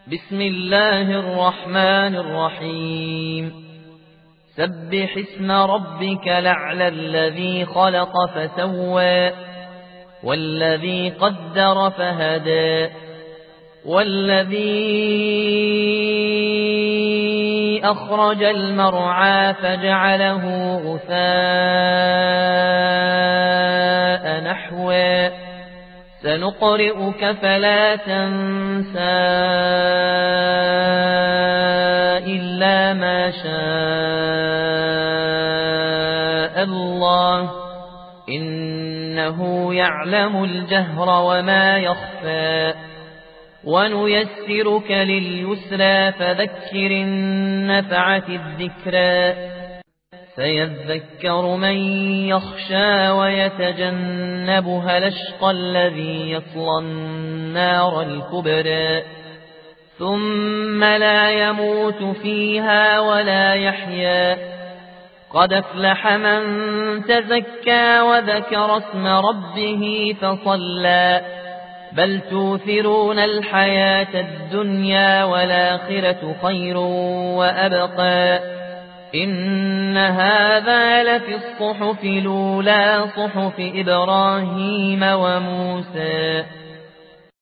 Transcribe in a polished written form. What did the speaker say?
بسم الله الرحمن الرحيم سبح اسم ربك الأعلى الذي خلق فسوى والذي قدر فهدى والذي أخرج المرعى فجعله غثاء نحوا سنقرئك فلا تنسى إلا ما شاء الله إنه يعلم الجهر وما يخفى ونيسرك لليسرى فذكر النفعة الذكرى سيذكر من يخشى ويتجنبها الأشقى الذي يصلى النار الكبرى ثم لا يموت فيها ولا يحيا قد أفلح من تزكى وذكر اسم ربه فصلى بل توثرون الحياة الدنيا والآخرة خير وأبقى إن هذا لفي الصحف الأولى صحف إبراهيم وموسى